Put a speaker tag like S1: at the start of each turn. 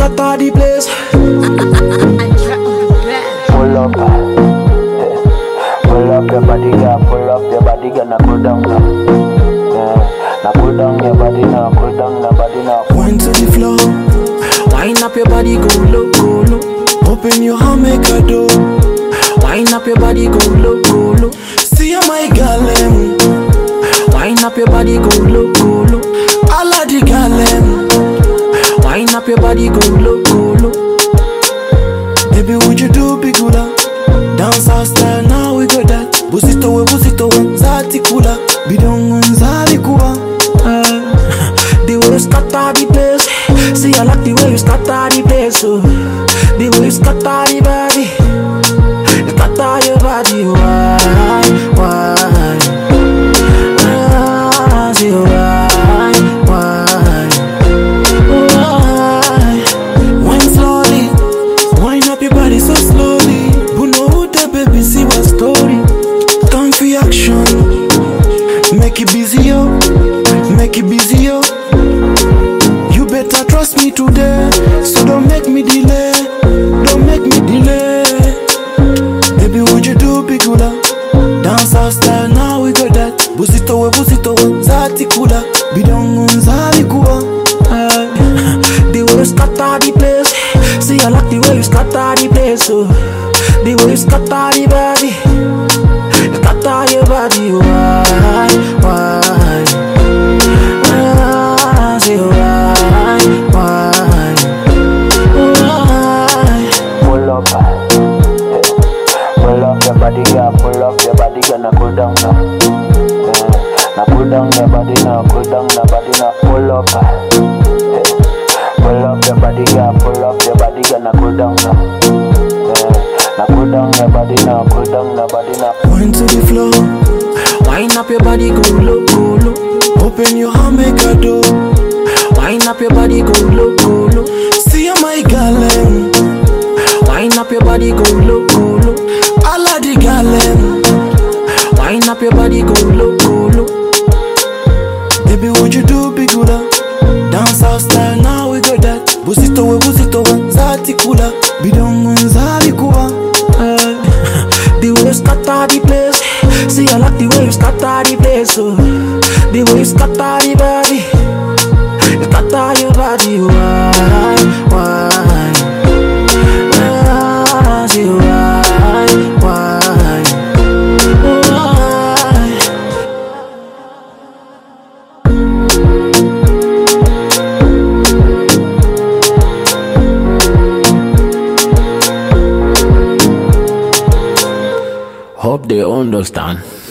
S1: scatter the place.
S2: Pull up, pull up your body, girl. Pull up your body, girl. Now pull down, now pull down your body, now pull down your body, now.
S1: Wine to the floor, wind up your body, go low, go low. Open your hand, make a door. Wind up your body, go low, go low. See ya, my girl, wind up your body, go low, go low. All of the girl, wind up your body, go low, go low. Baby, would you do big hula? Dance our style, now we got that. Busito we, zati kula. Bidongo nzali kuwa. The way you scatter the place. See, I like the way you scatter the place, so the way you scatter the body. You scatter your body, why? See, why? Wine slowly, wind up your body so slowly. But no, the baby, see what story. Time for action. Make it busy, yo. Make it busy, yo. You better trust me today, so don't make me delay. Don't make me delay. Baby, would you do big hula? Dance our style, now we got that. Busito we, zati kula. Bidongo nzali kuwa. The way you scatter the place. See, I like the way you scatter the place, so the way you scatter the body. You scatter your body, why? See, why?
S2: Pull up, pull up your body, girl. Pull up your body, girl. Now pull down, now pull down your body, now pull down your body, now pull up, pull up your body, girl. Pull up your body, girl. Now pull down, now pull down your body, now pull down your body, now.
S1: Wine to the floor, wind up your body, go low, go low. Open your hand, make a door. Wind up your body, go low, go low. See ya, my girl, wind up your body, go low, go low. All of the girl, wind up your body, go low, go low. Baby, would you do big hula? Dance our style, now we got that. Busito we, zati kula. Bidongo nzali kuwa. The way you scatter the place. See, I like the way you scatter the place, so the way you scatter the body. You scatter your body, why? See, why?
S3: Hope they understand.